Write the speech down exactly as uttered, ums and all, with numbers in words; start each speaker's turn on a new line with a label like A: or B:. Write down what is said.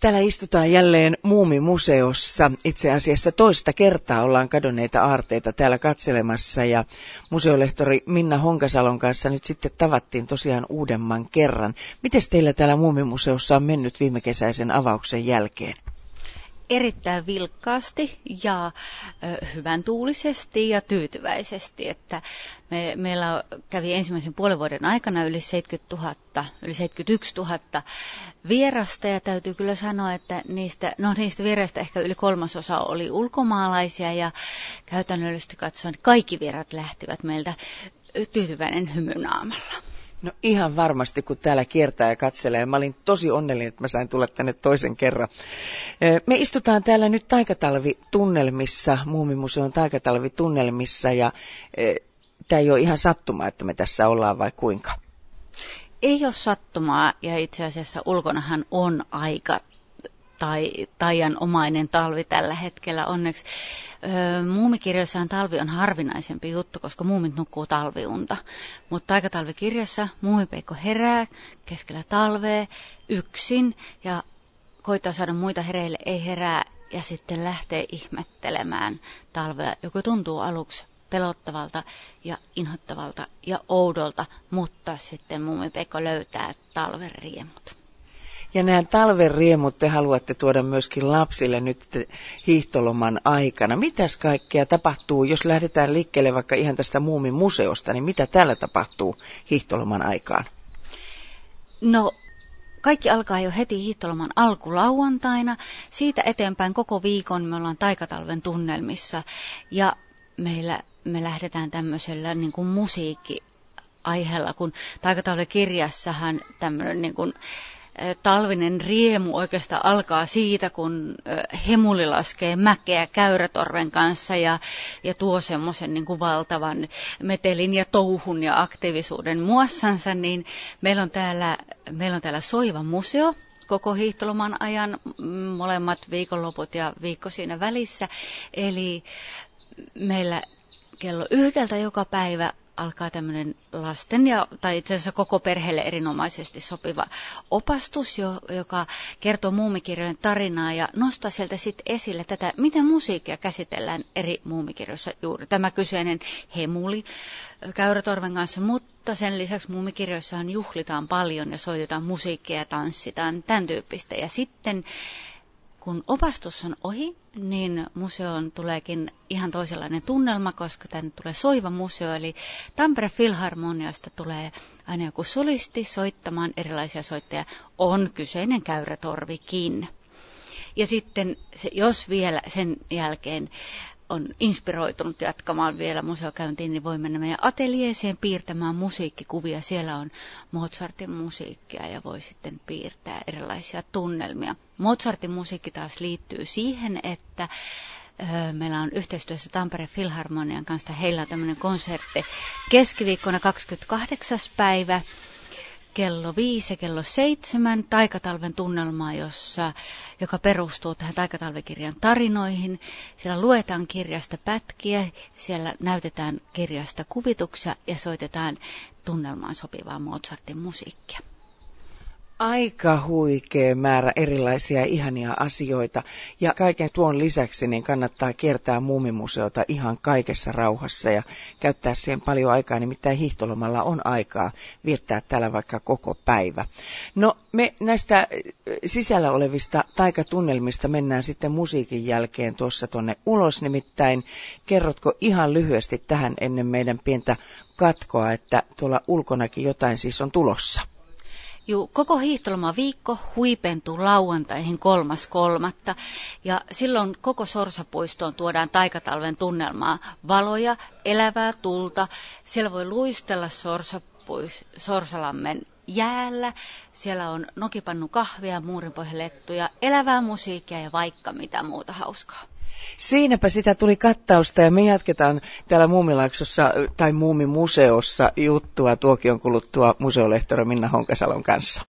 A: Täällä istutaan jälleen Muumimuseossa. Itse asiassa toista kertaa ollaan kadonneita aarteita täällä katselemassa ja museolehtori Minna Honkasalon kanssa nyt sitten tavattiin tosiaan uudemman kerran. Miten teillä täällä Muumimuseossa on mennyt viime kesäisen avauksen jälkeen?
B: Erittäin vilkkaasti ja ö, hyvän tuulisesti ja tyytyväisesti, että me, meillä kävi ensimmäisen puolen vuoden aikana yli seitsemänkymmentätuhatta, yli seitsemänkymmentäyksituhatta vierasta ja täytyy kyllä sanoa, että niistä, no niistä vieraista ehkä yli kolmasosa oli ulkomaalaisia ja käytännöllisesti katsoen kaikki vierat lähtivät meiltä tyytyväinen hymy naamalla.
A: No ihan varmasti, kun täällä kiertää ja katselee. Mä olin tosi onnellinen, että mä sain tulla tänne toisen kerran. Me istutaan täällä nyt taikatalvitunnelmissa, Muumimuseon taikatalvitunnelmissa, ja tämä ei ole ihan sattumaa, että me tässä ollaan, vai kuinka?
B: Ei ole sattumaa, ja itse asiassa ulkonahan on aika tai taianomainen talvi tällä hetkellä onneksi. Öö, muumikirjoissaan talvi on harvinaisempi juttu, koska muumit nukkuu talviunta. Mutta taikatalvikirjassa muumipeikko herää keskellä talvea yksin ja koittaa saada muita hereille, ei herää ja sitten lähtee ihmettelemään talvea, joka tuntuu aluksi pelottavalta ja inhottavalta ja oudolta, mutta sitten muumipeikko löytää talven riemut.
A: Ja nämä talven riemut te haluatte tuoda myöskin lapsille nyt hiihtoloman aikana. Mitäs kaikkea tapahtuu, jos lähdetään liikkeelle vaikka ihan tästä Muumimuseosta, niin mitä täällä tapahtuu hiihtoloman aikaan?
B: No, kaikki alkaa jo heti hiihtoloman alkulauantaina. Siitä eteenpäin koko viikon me ollaan taikatalven tunnelmissa ja meillä, me lähdetään tämmöisellä niin kuin musiikkiaiheella, kun taikatalven kirjassahan tämmöinen niin kuin talvinen riemu oikeastaan alkaa siitä, kun hemuli laskee mäkeä Käyrätorven kanssa ja, ja tuo semmoisen niin kuin valtavan metelin ja touhun ja aktiivisuuden muassansa, niin meillä on täällä, meillä on täällä soiva museo koko hiihtoloman ajan, molemmat viikonloput ja viikko siinä välissä. Eli meillä kello yhdeltä joka päivä alkaa tämmöinen lasten ja, tai itse asiassa koko perheelle erinomaisesti sopiva opastus, jo, joka kertoo muumikirjojen tarinaa ja nostaa sieltä sitten esille tätä, miten musiikkia käsitellään eri muumikirjoissa. Juuri tämä kyseinen hemuli Käyrätorven kanssa, mutta sen lisäksi muumikirjoissahan juhlitaan paljon ja soitetaan musiikkia ja tanssitaan, tämän tyyppistä. Ja sitten kun opastus on ohi, niin museoon tuleekin ihan toisenlainen tunnelma, koska tänne tulee soiva museo, eli Tampere Filharmoniasta tulee aina joku solisti soittamaan erilaisia soittajia, on kyseinen Käyrätorvikin. Ja sitten, jos vielä sen jälkeen on inspiroitunut jatkamaan vielä museokäyntiin, niin voi mennä meidän ateljeeseen piirtämään musiikkikuvia. Siellä on Mozartin musiikkia ja voi sitten piirtää erilaisia tunnelmia. Mozartin musiikki taas liittyy siihen, että ö, meillä on yhteistyössä Tampere Filharmonian kanssa. Heillä on tämmöinen konsertti keskiviikkona kahdeskymmeneskahdeksas päivä. Kello viisi ja kello seitsemän taikatalven tunnelmaa, jossa, joka perustuu tähän taikatalvikirjan tarinoihin. Siellä luetaan kirjasta pätkiä, siellä näytetään kirjasta kuvituksia ja soitetaan tunnelmaan sopivaa Mozartin musiikkia.
A: Aika huikea määrä erilaisia ihania asioita ja kaiken tuon lisäksi niin kannattaa kiertää Muumimuseota ihan kaikessa rauhassa ja käyttää siihen paljon aikaa, nimittäin hiihtolomalla on aikaa viettää täällä vaikka koko päivä. No me näistä sisällä olevista taikatunnelmista mennään sitten musiikin jälkeen tuossa tonne ulos, nimittäin kerrotko ihan lyhyesti tähän ennen meidän pientä katkoa, että tuolla ulkonakin jotain siis on tulossa?
B: Juu, koko hiihtoloma viikko huipentuu lauantaihin kolmas kolmatta ja silloin koko Sorsapuistoon tuodaan taikatalven tunnelmaa, valoja, elävää tulta. Siellä voi luistella Sorsapuis, Sorsalammen jäällä, siellä on nokipannu kahvia, muurinpohjalettuja, elävää musiikkia ja vaikka mitä muuta hauskaa.
A: Siinäpä sitä tuli kattausta ja me jatketaan täällä Muumilaaksossa tai Muumimuseossa juttua tuokion kuluttua museolehtori Minna Honkasalon kanssa.